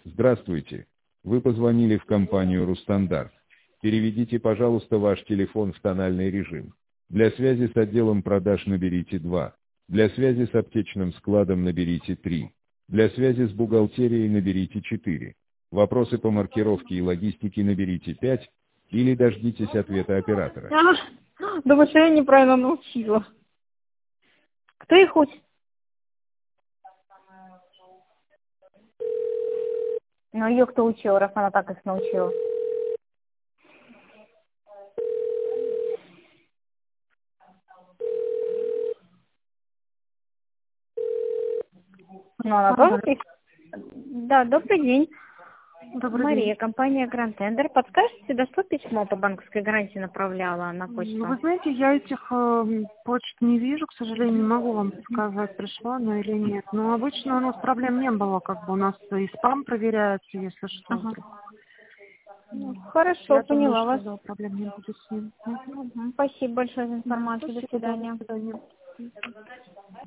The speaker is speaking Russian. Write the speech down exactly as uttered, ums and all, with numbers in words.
Здравствуйте. Вы позвонили в компанию «Русстандарт». Переведите, пожалуйста, ваш телефон в тональный режим. Для связи с отделом продаж наберите два. Для связи с аптечным складом наберите три. Для связи с бухгалтерией наберите четыре. Вопросы по маркировке и логистике наберите пять. Или дождитесь ответа оператора. А, думаю, что я неправильно научила. Кто их учит? Ну, ее кто учил, раз она так их научила? Ну, она тоже их... Да, добрый день. Добрый Мария, день. компания Grand Tender. Подскажете, до что письмо по банковской гарантии направляла на почту? Ну, вы знаете, я этих э, почт не вижу, к сожалению, не могу вам сказать, пришла она или нет. Но обычно у нас проблем не было, как бы у нас и спам проверяется, если что. Ага. Вдруг. Ну, хорошо, Я поняла думаю, вас. что да, проблем не будет с ним. Мгм. Мгм. Спасибо большое за Да, информацию. До спасибо, да, до свидания. свидания.